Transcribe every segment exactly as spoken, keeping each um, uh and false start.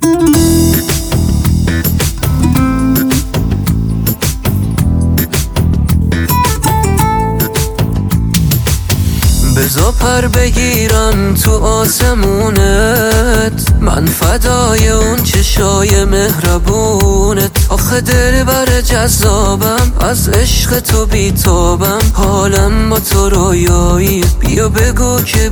بزا پر بگیرن تو آسمونت، من فدای اون چشای مهربونت. آخه دلبر جذابم، از عشق تو بیتابم، حالم با تو رویایی، بیا بگو که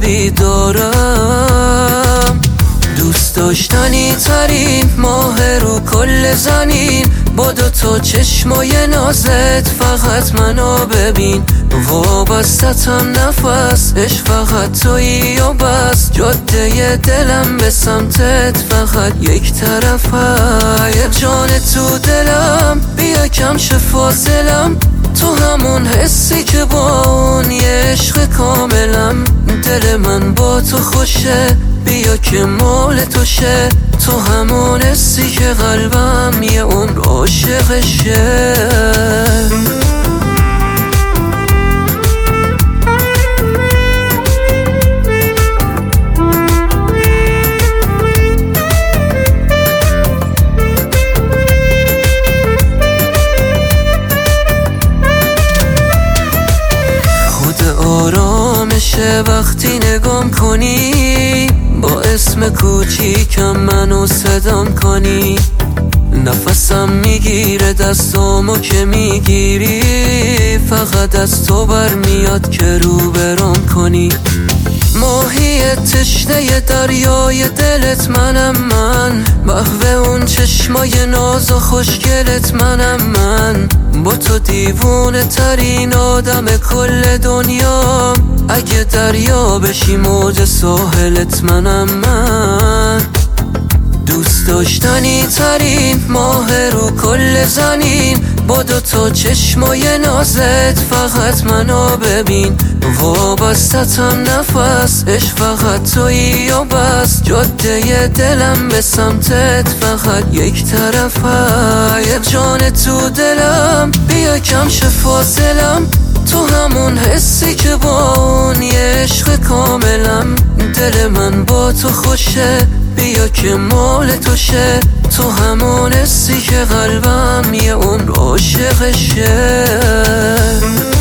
بیدارم. دوست داشتنی ترین ماه رو کل زمین، با دو تا چشمای نازت فقط منو ببین. وابستتم نفس، عشق فقط تویی و بس، جاده دلم به سمتت فقط یک طرفه. جان تو دلم، بیا کم شه فاصلم، تو همون حسی که با اون یه عشق کاملم. دل من با تو خوشه، بیا که مال تو شه، تو همون حسی که قلبم یه عمر عاشقشه. آرامشه وقتی نگام کنی، با اسم کوچیکم منو صدام کنی. نفسم میگیره دستامو که میگیری، فقط از تو برمیاد که رو برام کنی. ماهی تشنه دریای دلت منم من، محو اون چشمای ناز و خوشگلت منم من. با تو دیوونه ترین آدم کل دنیا، اگه دریا بشی موج ساحلت منم من. دوست داشتنی ترین ماه رو کل زمین، با دو تا چشمای نازت فقط منو ببین. وابستتم نفس، عشق فقط تویی و بس، جاده دلم به سمتت فقط یک طرفه. جان تو دلم، بیا کم شه فاصلم، تو همون حسی که با اون یه عشق کاملم. دل من با تو خوشه، بیا که مال تو شه، تو همون حسی که قلبم یه عمر عاشقشه.